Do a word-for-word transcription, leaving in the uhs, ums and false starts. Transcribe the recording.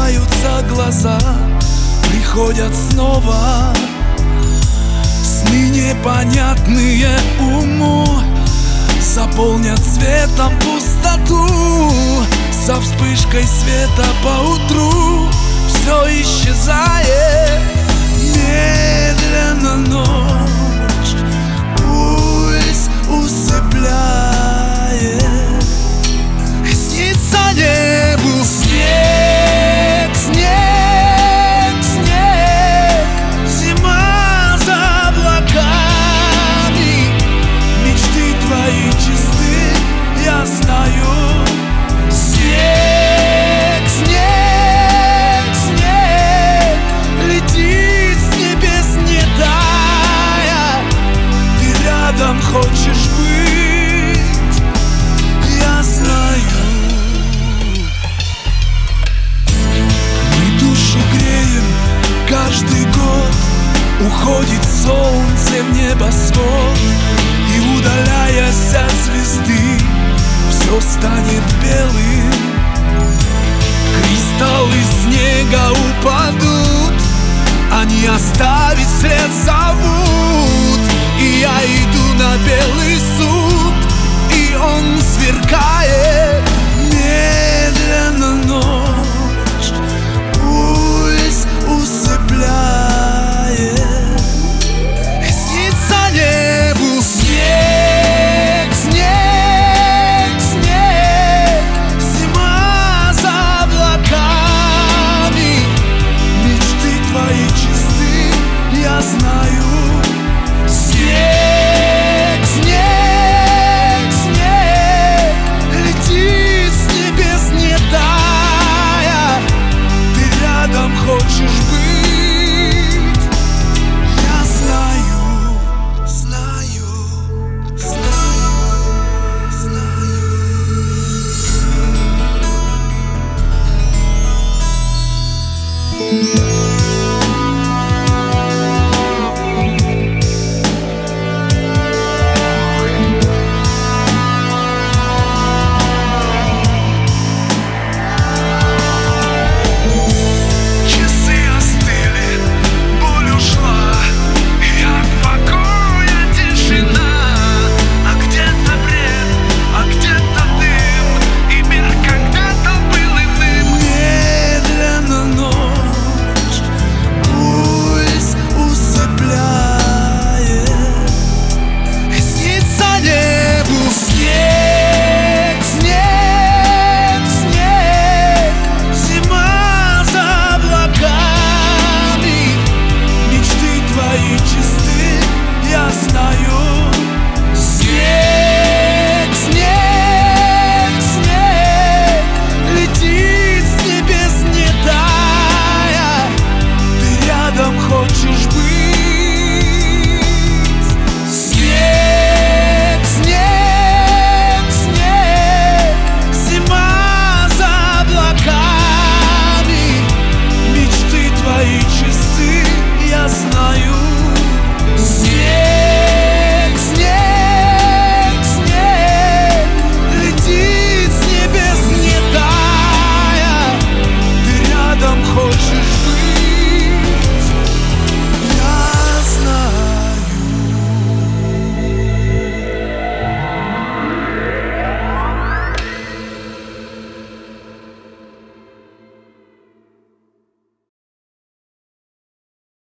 закрываются глаза, приходят снова сны непонятные уму, заполнят светом пустоту. Со вспышкой света поутру все исчезает. Медленно ночь пульс усыпляет. Снится небу снег, снег, снег. Зима за облаками. Мечты твои чисты, я знаю. Снег, снег, снег летит с небес, не тая. Ты рядом хочешь быть, я знаю. Мы душу греем каждый год. Уходит солнце в небосвод, и, удаляясь от звезды, все станет белым. Кристаллы снега упадут, они оставить след зовут.